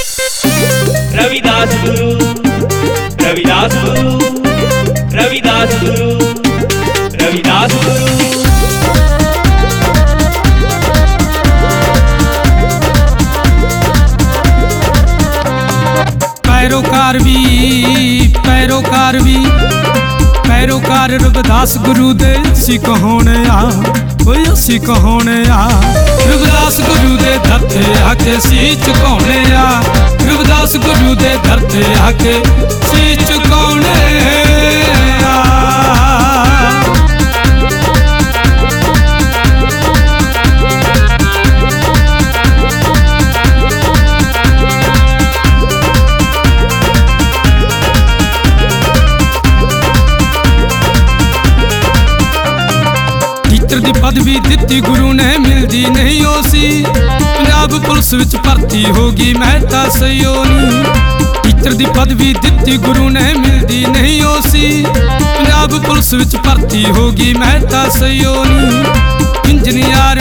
रविदास गुरु रविदास गुरु रविदास गुरु रविदास गुरु। पैरोकार रविदास गुरु दे असी कहोने आ, ओए असी कहोने आ। रविदास गुरु दे दर ते आके सी झुकाउने आ, रविदास गुरु दे दर ते आके सी झुकाउने आ। दी पदवी दिती गुरु ने मिलदी नहीं ओसी, पंजाब पुलिस विच भर्ती होगी मेहता सयोनी। टीचर दी पदवी दिती गुरु ने मिलदी नहीं ओसी, पंजाब पुलिस विच भर्ती होगी मेहता सयोनी। इंजीनियर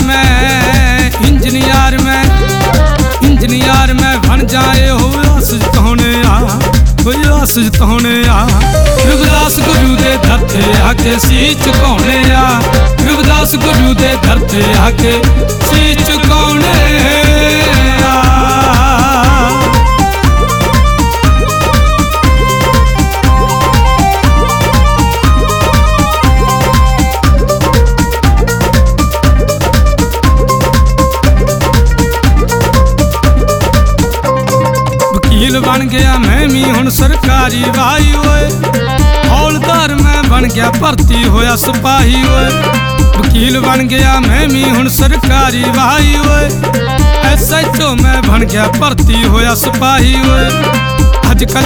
में बन जाए हो आस जिताने आ, कोई आस जिताने आ। रविदास गुरु दे दर ते आके सी झुकाउने आ, रविदास गुरु दे दर ते आके सी झुकाउने आ। वकील बन गया मैं भी हुण सरकारी वाही ओए, हौलदार मैं बन गया भर्ती होया सिपाही ओए। वकील बन गया मैं भी हुण सरकारी वाही ओए, SHO मैं बन गया भर्ती होया सिपाही ओए। अजकल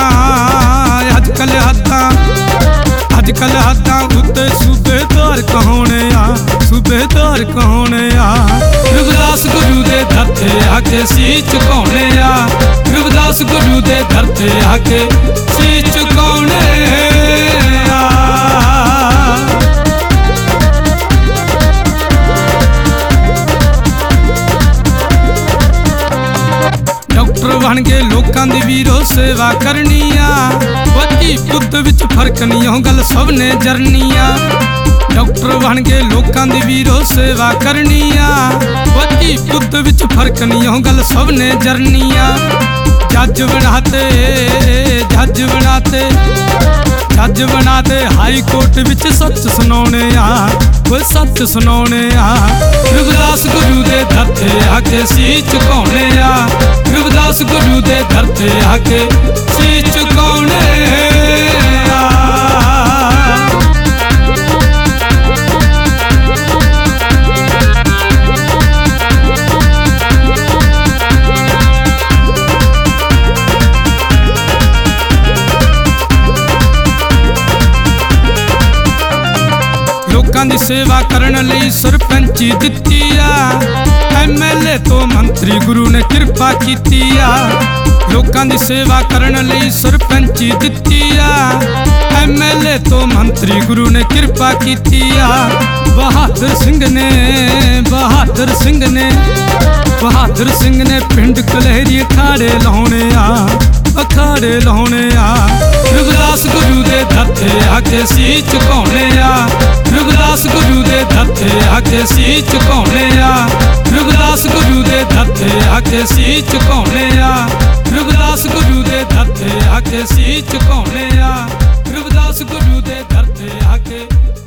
हद्दां उत्ते सूबेदार कहोने आ, सूबेदार कहोने आ। रविदास गुरु दे दर ते आके सी झुकाउने आ, रविदास गुरु दे दर ते आके सी झुकाउने आ। डॉक्टर बन गए लोकां दी वीरो सेवा करनी आ, वधी पुत्त विच फर्क नहीं हो गल सब ने जरनी आ। डॉक्टर बन गए लोकां दी वीरो सेवा करनी आ, वधी पुत्त विच फर्क नहीं हो गल सब ने जरनी आ। जज बनाते हाई कोर्ट विच सच सुनाउने आ, वो सच सुनाउने आ। रविदास गुरु दे दर ते आके सी झुकाउने आ, रविदास गुरु दे दर ते आके सी झुकाउने आ। लोकां दी सेवा करन लई सरपंची दित्ती आ, MLA तो मंत्री गुरु ने कृपा कीती आ। लोकां दी सेवा करन लई सरपंची दित्ती आ, MLA तो मंत्री गुरु ने कृपा कीती आ। बहादुर सिंह ने पिंड कलहरी अखाड़े लाउने आ, अखाड़े लाउने आ। रविदास गुरु दे दर ते आके सी झुकाउने आ, रविदास गुरु दे दर ते आके सी झुकाउने आ, रविदास गुरु दे दर ते आके सी झुकाउने आ, रविदास गुरु दे दर ते आके सी झुकाउने आ, रविदास गुरु दे दर ते आके